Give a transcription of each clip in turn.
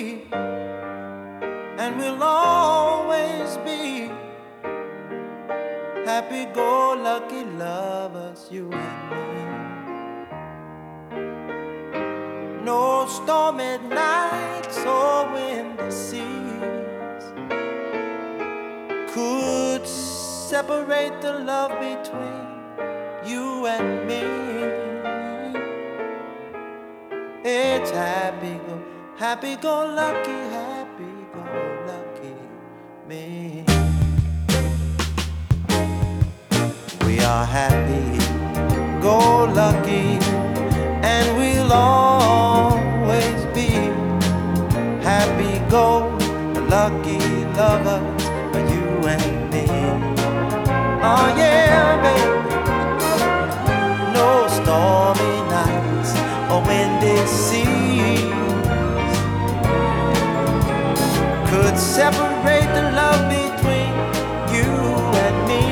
and we'll always be happy-go-lucky lovers, you and me. No stormy nights or windy seas could separate the love between you and me. It's happy-go-lucky, happy-go-lucky me. We are happy-go-lucky, and we'll always be happy-go-lucky lovers for you and me. Oh yeah, baby. No stormy nights or windy seas could separate the love between you and me.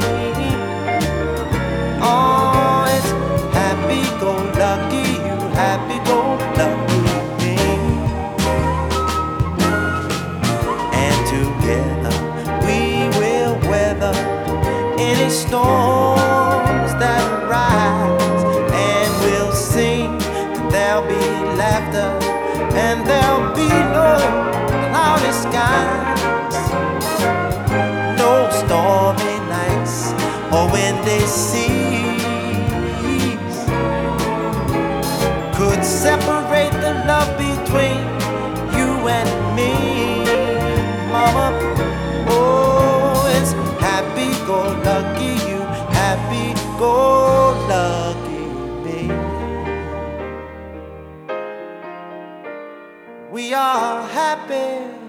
Oh, it's happy-go-lucky, you happy-go-lucky me. And together we will weather any storms that rise, and we'll sing, and there'll be laughter, and there'll be no cloudy skies. No stormy nights or windy seas could separate the love between you and me, mama. Oh, it's happy-go-lucky, you happy-go-lucky me. We are happy